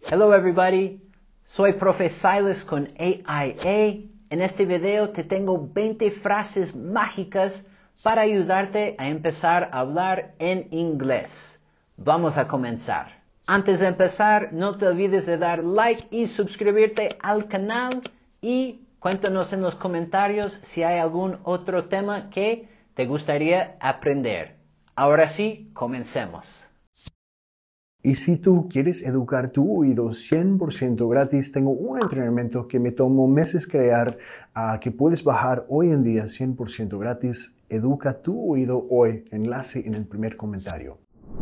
Hello everybody, soy Profe Silas con AIA. En este video te tengo 20 frases mágicas para ayudarte a empezar a hablar en inglés. Vamos a comenzar. Antes de empezar, no te olvides de dar like y suscribirte al canal y cuéntanos en los comentarios si hay algún otro tema que te gustaría aprender. Ahora sí, comencemos. Y si tú quieres educar tu oído 100% gratis, tengo un entrenamiento que me tomó meses crear, que puedes bajar hoy en día 100% gratis. Educa tu oído hoy. Enlace en el primer comentario.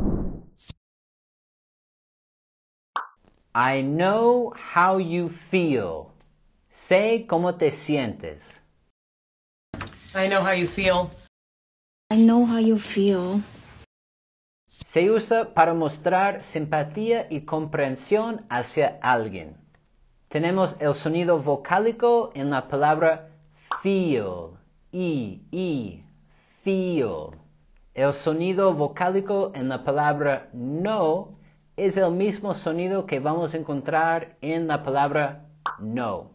I know how you feel. Sé cómo te sientes. I know how you feel. I know how you feel. Se usa para mostrar simpatía y comprensión hacia alguien. Tenemos el sonido vocálico en la palabra feel. Feel. El sonido vocálico en la palabra no es el mismo sonido que vamos a encontrar en la palabra no.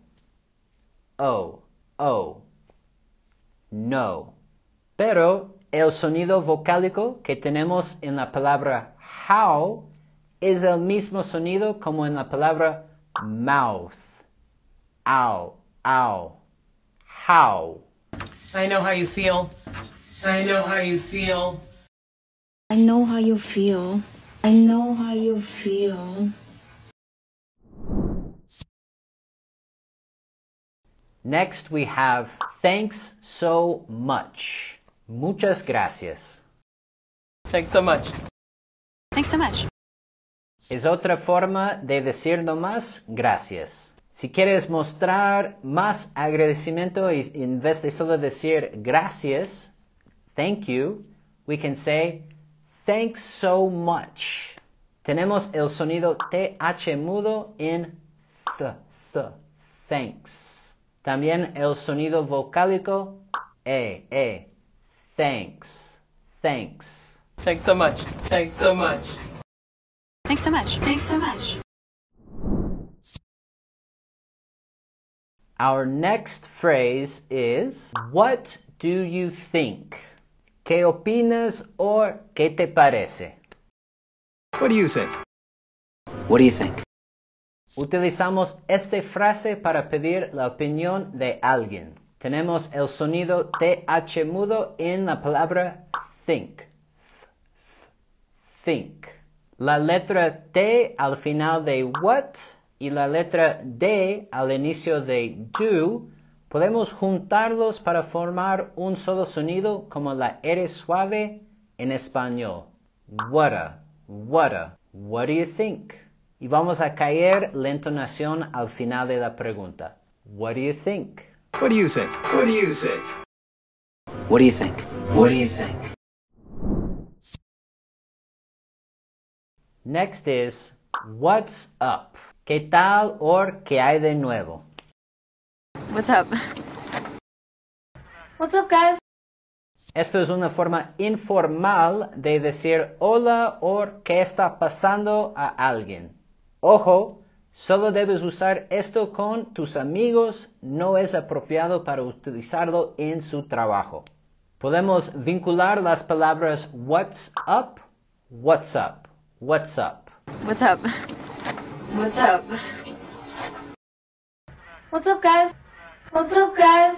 No. Pero el sonido vocálico que tenemos en la palabra how es el mismo sonido como en la palabra mouth. How. I know how you feel. I know how you feel. I know how you feel. I know how you feel. Next we have thanks so much. Muchas gracias. Thanks so much. Thanks so much. Es otra forma de decir nomás gracias. Si quieres mostrar más agradecimiento y en vez de solo decir gracias, thank you, we can say thanks so much. Tenemos el sonido TH mudo en thanks. También el sonido vocálico thanks. Thanks so much. Thanks so much. Thanks so much. Thanks so much. Our next phrase is, what do you think? ¿Qué opinas o qué te parece? What do you think? What do you think? Utilizamos esta frase para pedir la opinión de alguien. Tenemos el sonido TH mudo en la palabra think. Think. La letra T al final de what y la letra D al inicio de do, podemos juntarlos para formar un solo sonido como la R suave en español. What do you think? Y vamos a caer la entonación al final de la pregunta. What do you think? What do you think? What do you think? What do you think? What do you think? Next is, what's up? ¿Qué tal or qué hay de nuevo? What's up? What's up, guys? Esto es una forma informal de decir hola o qué está pasando a alguien. Ojo, solo debes usar esto con tus amigos, no es apropiado para utilizarlo en su trabajo. Podemos vincular las palabras what's up, what's up, what's up. What's up? What's up? What's up, guys? What's up, guys?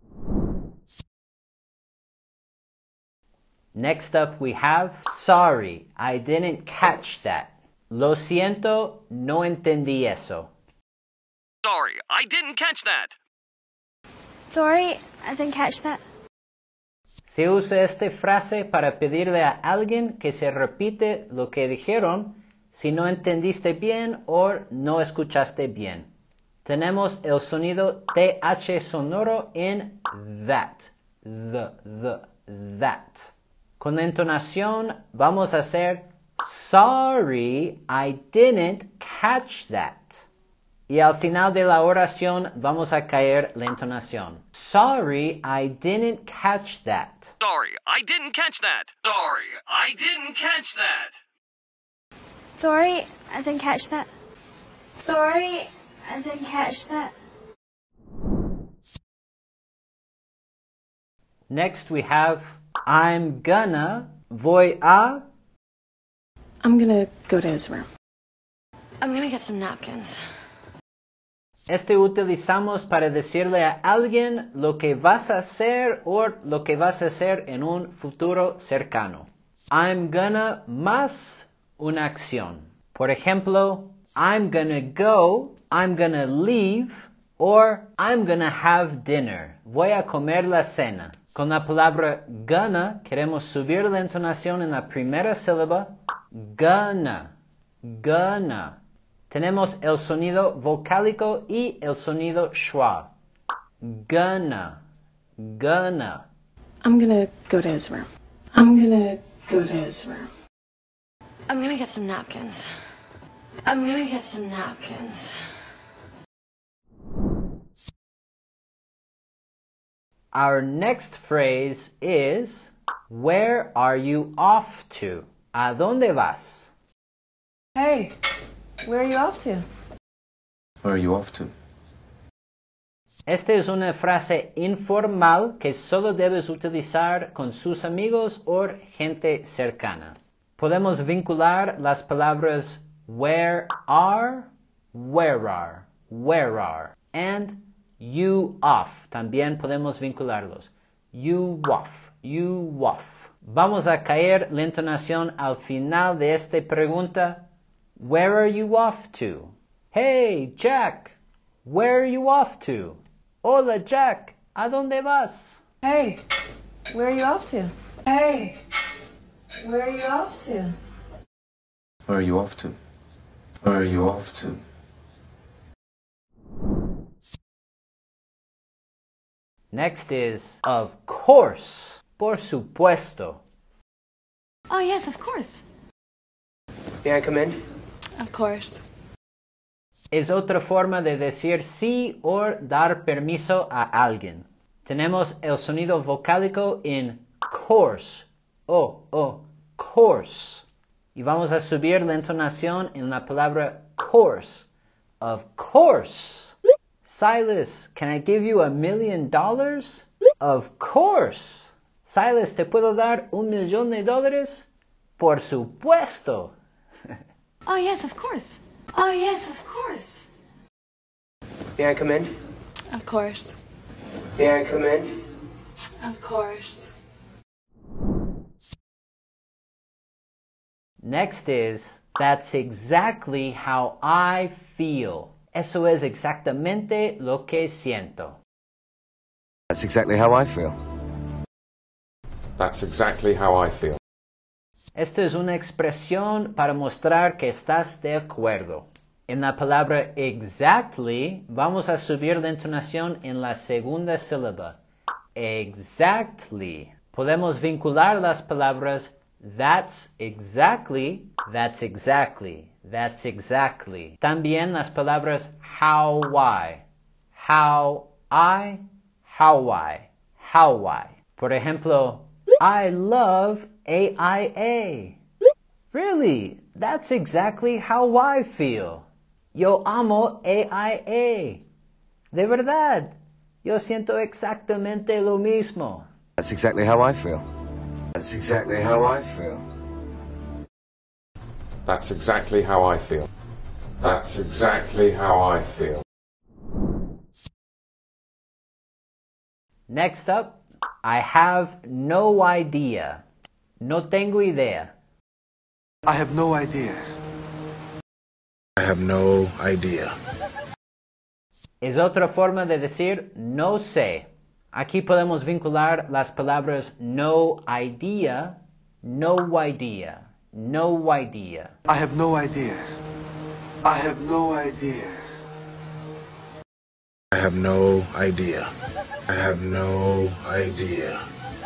Next up we have, sorry, I didn't catch that. Lo siento, no entendí eso. Sorry, I didn't catch that. Sorry, I didn't catch that. Se usa esta frase para pedirle a alguien que se repite lo que dijeron si no entendiste bien o no escuchaste bien. Tenemos el sonido TH sonoro en that. That. Con la entonación vamos a hacer sorry, I didn't catch that. Y al final de la oración vamos a caer la entonación. Sorry, I didn't catch that. Sorry, I didn't catch that. Sorry, I didn't catch that. Sorry, I didn't catch that. Sorry, I didn't catch that. Next we have I'm gonna, voy a. I'm gonna go to his room. I'm gonna get some napkins. Este utilizamos para decirle a alguien lo que vas a hacer o lo que vas a hacer en un futuro cercano. I'm gonna más una acción. Por ejemplo, I'm gonna go, I'm gonna leave, or I'm gonna have dinner. Voy a comer la cena. Con la palabra gonna queremos subir la entonación en la primera sílaba. Gonna, gonna. Tenemos el sonido vocálico y el sonido schwa. Gonna, gonna. I'm gonna go to his room. I'm gonna go to his room. I'm gonna get some napkins. I'm gonna get some napkins. Our next phrase is, where are you off to? ¿A dónde vas? Hey, where are you off to? Where are you off to? Esta es una frase informal que solo debes utilizar con sus amigos o gente cercana. Podemos vincular las palabras where are, and you off. También podemos vincularlos. You off. Vamos a caer la entonación al final de esta pregunta. Where are you off to? Hey, Jack, where are you off to? Hola, Jack, ¿a dónde vas? Hey, where are you off to? Hey, where are you off to? Where are you off to? Where are you off to? Next is, of course, por supuesto. Oh, yes, of course. May I come in? Of course. Es otra forma de decir sí o dar permiso a alguien. Tenemos el sonido vocálico en course. Course. Y vamos a subir la entonación en la palabra course. Of course. Silas, can I give you $1 million? Of course. Silas, ¿te puedo dar $1,000,000? Por supuesto. Oh, yes, of course. Oh, yes, of course. May I come in? Of course. May I come in? Of course. Next is, that's exactly how I feel. Eso es exactamente lo que siento. That's exactly how I feel. That's exactly how I feel. Esta es una expresión para mostrar que estás de acuerdo. En la palabra exactly, vamos a subir la entonación en la segunda sílaba. Exactly. Podemos vincular las palabras that's exactly, that's exactly, that's exactly. También las palabras how I, how I, how I, how I. Por ejemplo, I love AIA. Really, that's exactly how I feel. Yo amo AIA. De verdad, yo siento exactamente lo mismo. That's exactly how I feel. That's exactly how I feel. That's exactly how I feel. That's exactly how I feel. Next up, I have no idea. No tengo idea. I have no idea. I have no idea. Es otra forma de decir no sé. Aquí podemos vincular las palabras no idea, no idea, no idea. I have no idea. I have no idea. I have no idea. I have no idea.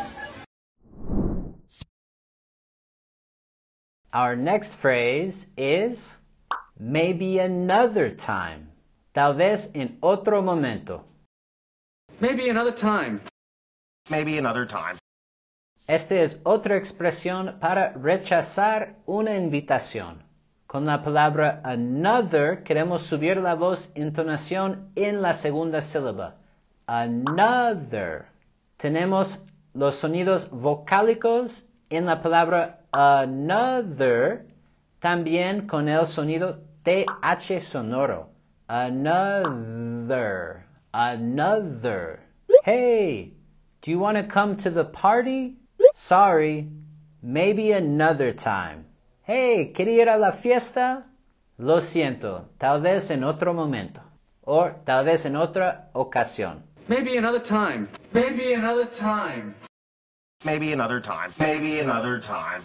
Our next phrase is maybe another time. Tal vez en otro momento. Maybe another time. Maybe another time. Esta es otra expresión para rechazar una invitación. Con la palabra another queremos subir la voz entonación en la segunda sílaba. Another. Tenemos los sonidos vocálicos en la palabra another, también con el sonido TH sonoro. Another. Another. Hey, do you want to come to the party? Sorry, maybe another time. Hey, ¿quería ir a la fiesta? Lo siento, tal vez en otro momento. O tal vez en otra ocasión. Maybe another time. Maybe another time. Maybe another time. Maybe another time.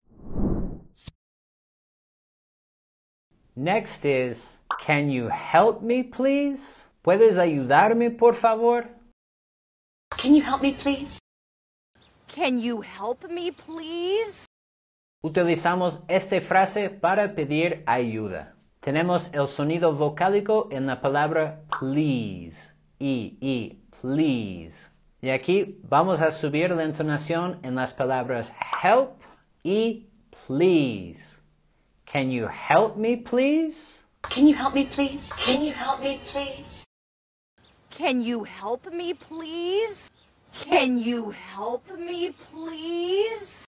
Next is, can you help me, please? ¿Puedes ayudarme, por favor? Can you help me, please? Can you help me, please? Utilizamos esta frase para pedir ayuda. Tenemos el sonido vocálico en la palabra please. Please. Y aquí vamos a subir la entonación en las palabras help y please. Can you help me, please? Can you help me, please? Can you help me, please? Can you help me, please? Can you help me, please?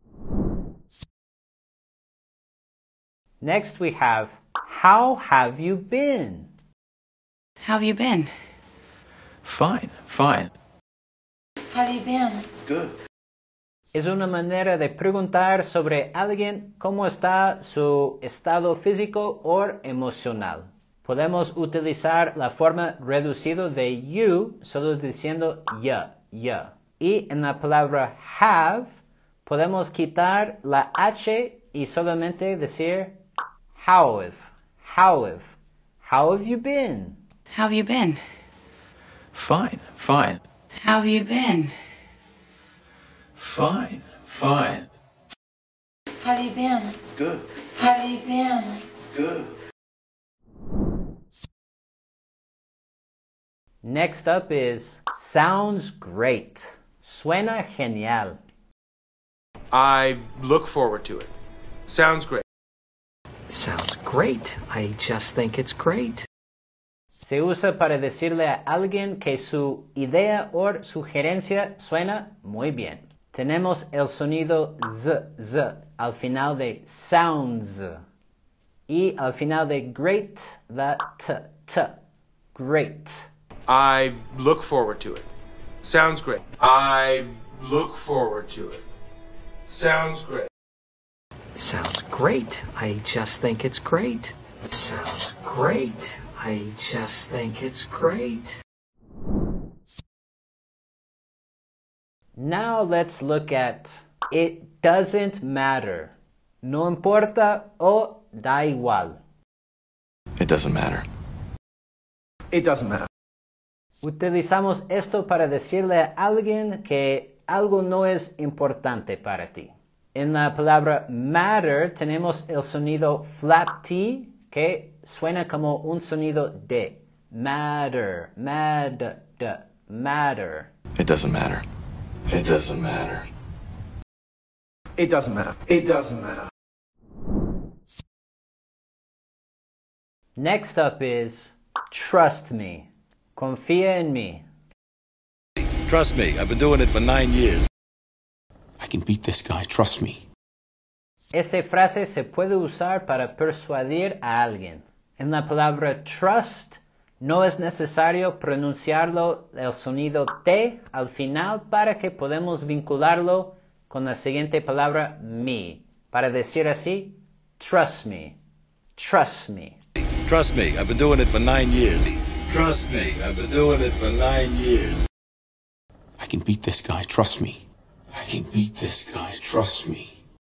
Next we have, how have you been? How have you been? Fine, fine. How have you been? Good. Es una manera de preguntar sobre alguien cómo está su estado físico o emocional. Podemos utilizar la forma reducida de you solo diciendo ya. Y en la palabra have podemos quitar la H y solamente decir how have. How have you been? How have you been? Fine, fine. How have you been? Fine, fine. How have you been? Good. How have you been? Good. Next up is sounds great. Suena genial. I look forward to it. Sounds great. Sounds great. I just think it's great. Se usa para decirle a alguien que su idea o sugerencia suena muy bien. Tenemos el sonido z al final de sounds y al final de great la t. Great. I look forward to it. Sounds great. I look forward to it. Sounds great. Sounds great. I just think it's great. Sounds great. I just think it's great. Now let's look at it doesn't matter. No importa o da igual. It doesn't matter. It doesn't matter. Utilizamos esto para decirle a alguien que algo no es importante para ti. En la palabra matter tenemos el sonido flap T que suena como un sonido D. Matter. It doesn't matter. It doesn't matter. It doesn't matter. It doesn't matter. Next up is trust me. Confía en mí. Trust me, I've been doing it for 9 years. I can beat this guy, trust me. Esta frase se puede usar para persuadir a alguien. En la palabra trust no es necesario pronunciarlo el sonido T al final para que podamos vincularlo con la siguiente palabra me. Para decir así, trust me. Trust me. Trust me, I've been doing it for 9 years. Trust me, I've been doing it for 9 years. I can beat this guy, trust me. I can beat this guy, trust me.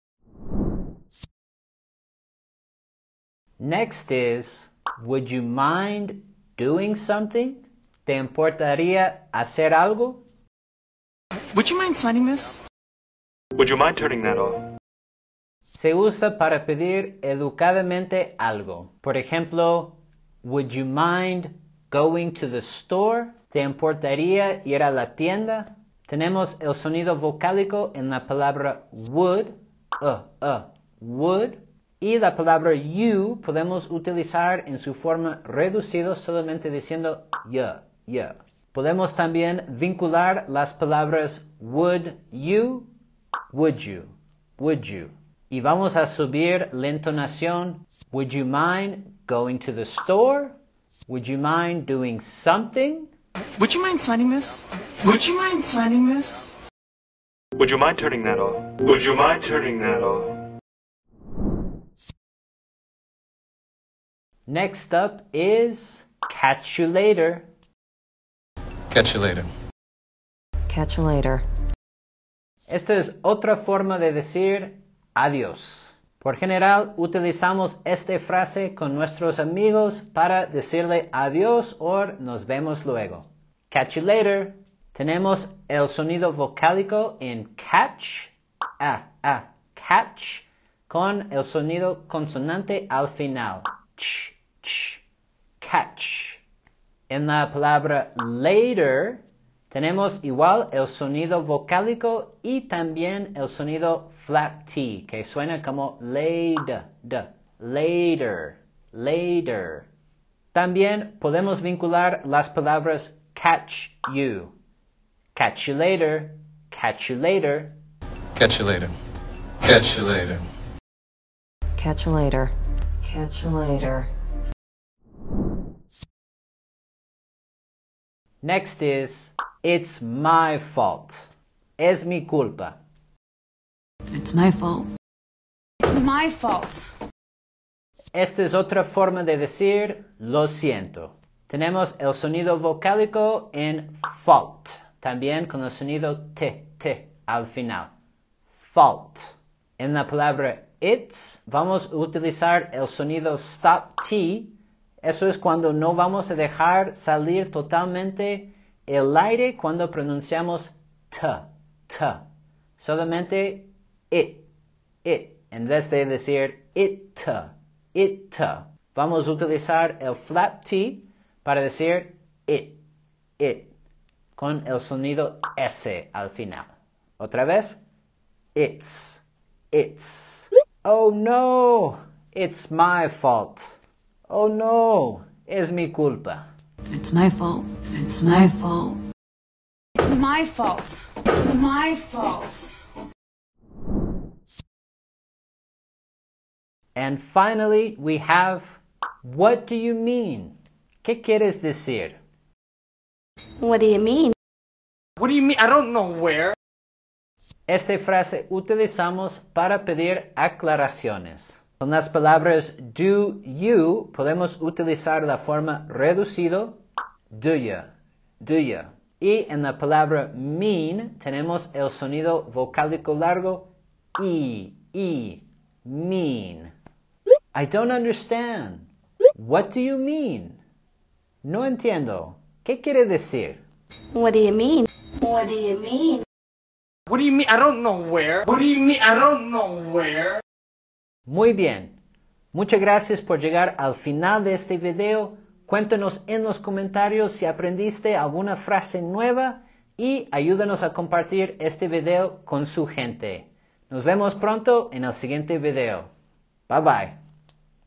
Next is, would you mind doing something? ¿Te importaría hacer algo? Would you mind signing this? Would you mind turning that off? Se usa para pedir educadamente algo. Por ejemplo, would you mind going to the store? ¿Te importaría ir a la tienda? Tenemos el sonido vocálico en la palabra would, would, Y la palabra you podemos utilizar en su forma reducida solamente diciendo yeah. Podemos también vincular las palabras would you. Y vamos a subir la entonación. Would you mind going to the store? Would you mind doing something? Would you mind signing this? Would you mind signing this? Would you mind turning that off? Would you mind turning that off? Next up is catch you later. Catch you later. Catch you later. Esta es otra forma de decir adiós. Por general, utilizamos esta frase con nuestros amigos para decirle adiós o nos vemos luego. Catch you later. Tenemos el sonido vocálico en catch, catch, con el sonido consonante al final. Catch. En la palabra later, tenemos igual el sonido vocálico y también el sonido flat T, que suena como later. También podemos vincular las palabras catch you. Catch you later. Catch you later. Catch you later. Catch you later. Catch you later. Catch you later. Next is, it's my fault. Es mi culpa. It's my fault. It's my fault. Esta es otra forma de decir lo siento. Tenemos el sonido vocálico en fault, también con el sonido T al final. Fault. En la palabra it's vamos a utilizar el sonido stop T. Eso es cuando no vamos a dejar salir totalmente el aire cuando pronunciamos T. Solamente it. En vez de decir it. Vamos a utilizar el flat T para decir it. Con el sonido S al final. Otra vez. It's. Oh no, it's my fault. Oh no, es mi culpa. It's my fault. It's my fault. It's my fault. It's my fault. And finally, we have, what do you mean? ¿Qué quieres decir? What do you mean? What do you mean? I don't know where. Esta frase utilizamos para pedir aclaraciones. Con las palabras do you podemos utilizar la forma reducido do ya. Y en la palabra mean tenemos el sonido vocálico largo e, mean. I don't understand. What do you mean? No entiendo. ¿Qué quiere decir? What do you mean? What do you mean? What do you mean? I don't know where. What do you mean? I don't know where. Muy bien. Muchas gracias por llegar al final de este video. Cuéntanos en los comentarios si aprendiste alguna frase nueva y ayúdanos a compartir este video con su gente. Nos vemos pronto en el siguiente video. Bye bye.